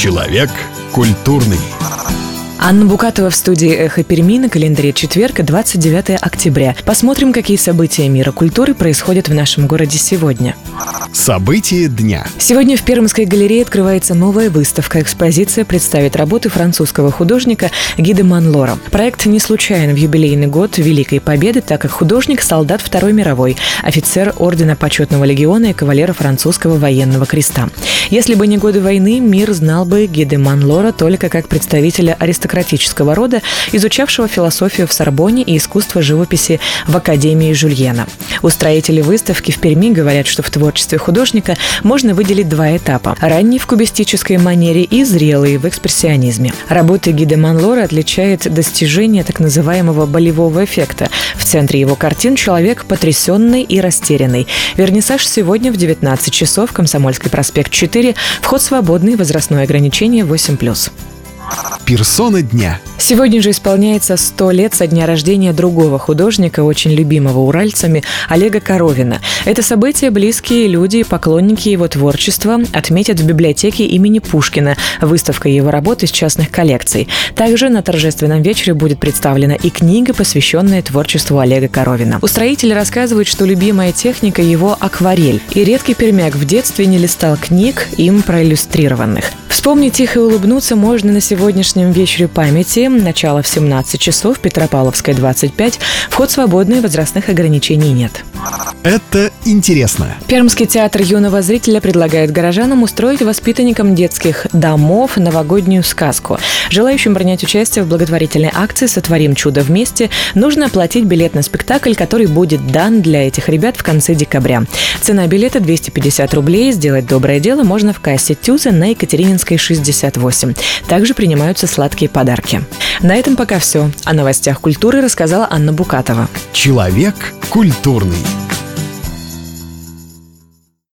Человек культурный. Анна Букатова в студии «Эхо Перми», на календаре четверг, 29 октября. Посмотрим, какие события мира культуры происходят в нашем городе сегодня. События дня. Сегодня в Пермской галерее открывается новая выставка. Экспозиция представит работы французского художника Ги де Монлора. Проект не случайен в юбилейный год Великой Победы, так как художник – солдат Второй мировой, офицер Ордена Почетного легиона и кавалера Французского военного креста. Если бы не годы войны, мир знал бы Ги де Монлора только как представителя аристократического рода, изучавшего философию в Сорбонне и искусство живописи в Академии Жюльена. Устроители выставки в Перми говорят, что в творчестве художника можно выделить два этапа – ранний в кубистической манере и зрелый в экспрессионизме. Работы Ги де Монлора отличает достижение так называемого болевого эффекта. В центре его картин человек потрясенный и растерянный. Вернисаж сегодня в 19 часов, Комсомольский проспект 4, вход свободный, возрастное ограничение 8+. Персона дня. Сегодня же исполняется 100 лет со дня рождения другого художника, очень любимого уральцами, Олега Коровина. Это событие близкие люди и поклонники его творчества отметят в библиотеке имени Пушкина, выставка его работ из частных коллекций. Также на торжественном вечере будет представлена и книга, посвященная творчеству Олега Коровина. Устроители рассказывают, что любимая техника его – акварель, и редкий пермяк в детстве не листал книг, им проиллюстрированных. Вспомнить их и улыбнуться можно на сегодняшнем вечере памяти. Начало в 17 часов, Петропавловская, 25. Вход свободный, возрастных ограничений нет. Это интересно. Пермский театр юного зрителя предлагает горожанам устроить воспитанникам детских домов новогоднюю сказку. Желающим принять участие в благотворительной акции «Сотворим чудо вместе» нужно оплатить билет на спектакль, который будет дан для этих ребят в конце декабря. Цена билета 250 рублей. Сделать доброе дело можно в кассе Тюза на Екатерининской, 68. Также принимаются сладкие подарки. На этом пока все. О новостях культуры рассказала Анна Букатова. Человек культурный.